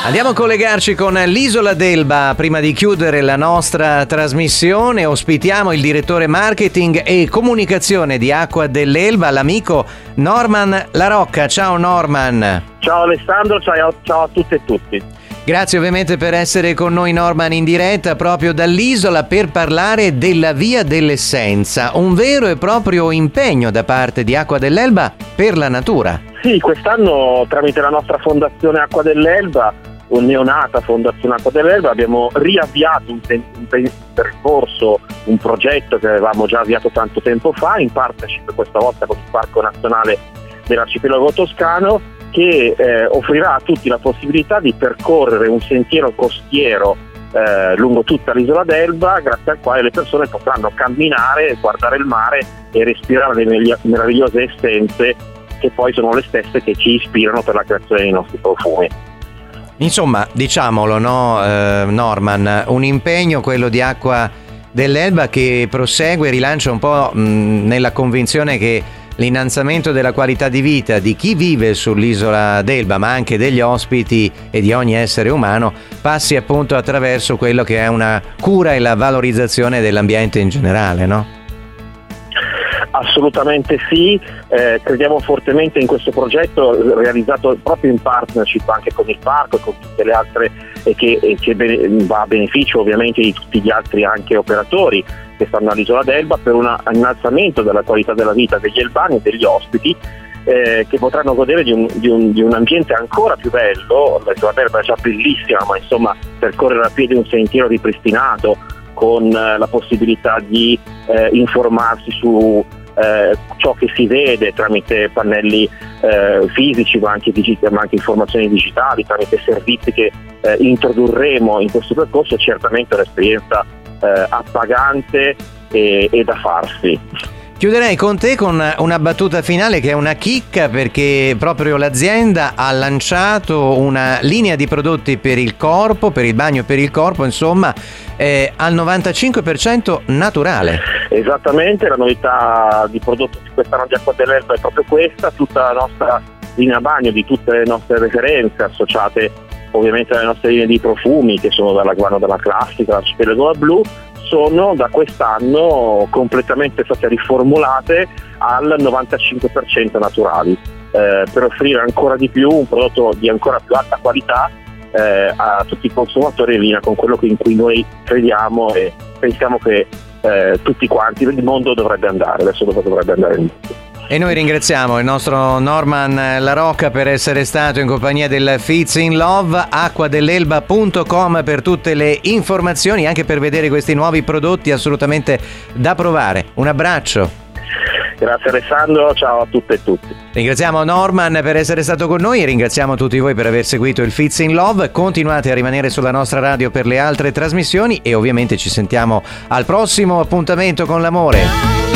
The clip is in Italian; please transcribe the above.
Andiamo a collegarci con l'Isola d'Elba. Prima di chiudere la nostra trasmissione ospitiamo il direttore marketing e comunicazione di Acqua dell'Elba, l'amico Norman La Rocca. Ciao Norman. Ciao Alessandro, ciao a tutte e tutti. Grazie ovviamente per essere con noi Norman in diretta proprio dall'isola per parlare della Via dell'Essenza, un vero e proprio impegno da parte di Acqua dell'Elba per la natura. Sì, quest'anno tramite la nostra Fondazione Acqua dell'Elba, un neonata Fondazione Acqua dell'Elba, abbiamo riavviato un percorso, un progetto che avevamo già avviato tanto tempo fa, in partnership questa volta con il Parco Nazionale dell'Arcipelago Toscano, che offrirà a tutti la possibilità di percorrere un sentiero costiero lungo tutta l'isola d'Elba, grazie al quale le persone potranno camminare, guardare il mare e respirare le meravigliose essenze che poi sono le stesse che ci ispirano per la creazione dei nostri profumi. Insomma, diciamolo, no, Norman, un impegno quello di Acqua dell'Elba che prosegue e rilancia un po' nella convinzione che l'innalzamento della qualità di vita di chi vive sull'isola d'Elba, ma anche degli ospiti e di ogni essere umano, passi appunto attraverso quello che è una cura e la valorizzazione dell'ambiente in generale, no? Assolutamente sì, crediamo fortemente in questo progetto realizzato proprio in partnership anche con il parco e con tutte le altre e che va a beneficio ovviamente di tutti gli altri anche operatori che stanno all'isola d'Elba per un innalzamento della qualità della vita degli elbani e degli ospiti che potranno godere di un ambiente ancora più bello. L'isola d'Elba è già bellissima, ma insomma percorrere a piedi un sentiero ripristinato con la possibilità di informarsi su ciò che si vede tramite pannelli fisici ma anche informazioni digitali, tramite servizi che introdurremo in questo percorso, è certamente un'esperienza appagante e da farsi. Chiuderei con te con una battuta finale che è una chicca, perché proprio l'azienda ha lanciato una linea di prodotti per il corpo, per il bagno e per il corpo, insomma, al 95% naturale. Esattamente, la novità di prodotto di quest'anno di Acqua dell'Elba è proprio questa, tutta la nostra linea bagno di tutte le nostre referenze associate ovviamente alle nostre linee di profumi che sono dalla Guano della Classica, l'Arcipelago Blu, sono da quest'anno completamente state riformulate al 95% naturali, per offrire ancora di più un prodotto di ancora più alta qualità a tutti i consumatori in linea con quello in cui noi crediamo e pensiamo che tutti quanti il mondo dovrebbe andare, adesso dovrebbe andare in mondo. E noi ringraziamo il nostro Norman La Rocca per essere stato in compagnia del Fits in Love, acquadelelba.com per tutte le informazioni, anche per vedere questi nuovi prodotti assolutamente da provare. Un abbraccio. Grazie Alessandro, ciao a tutte e tutti. Ringraziamo Norman per essere stato con noi e ringraziamo tutti voi per aver seguito il Fits in Love. Continuate a rimanere sulla nostra radio per le altre trasmissioni e ovviamente ci sentiamo al prossimo appuntamento con l'amore.